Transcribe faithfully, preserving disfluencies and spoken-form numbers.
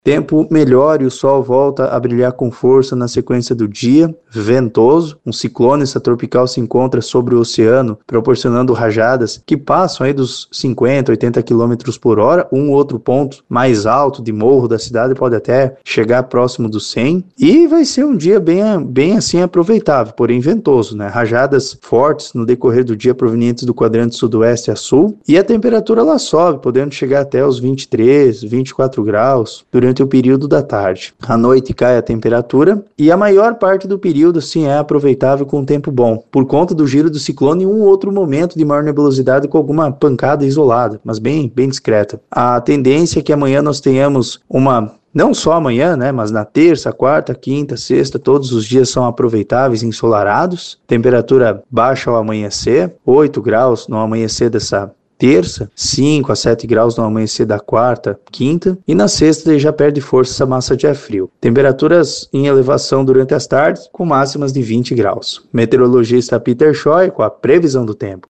Tempo melhor e o sol volta a brilhar com força na sequência do dia, ventoso. Um ciclone extratropical se encontra sobre o oceano, proporcionando rajadas que passam aí dos cinquenta, oitenta quilômetros por hora. Um outro ponto mais alto de morro da cidade pode até chegar próximo dos cem. E vai ser um dia bem, bem assim aproveitável, porém ventoso, né? Rajadas fortes no decorrer do dia provenientes do quadrante sudoeste a sul. E a temperatura lá sobe, podendo chegar até os vinte e três, vinte e quatro graus durante o período da tarde. À noite cai a temperatura e a maior parte do período sim é aproveitável com tempo bom, por conta do giro do ciclone e um outro momento de maior nebulosidade com alguma pancada isolada, mas bem, bem discreta. A tendência é que amanhã nós tenhamos uma não só amanhã, né, mas na terça, quarta, quinta, sexta, todos os dias são aproveitáveis, ensolarados, temperatura baixa ao amanhecer, oito graus no amanhecer dessa terça, cinco a sete graus no amanhecer da quarta, quinta, e na sexta já perde força essa massa de ar frio. Temperaturas em elevação durante as tardes, com máximas de vinte graus. Meteorologista Peter Scheuer com a previsão do tempo.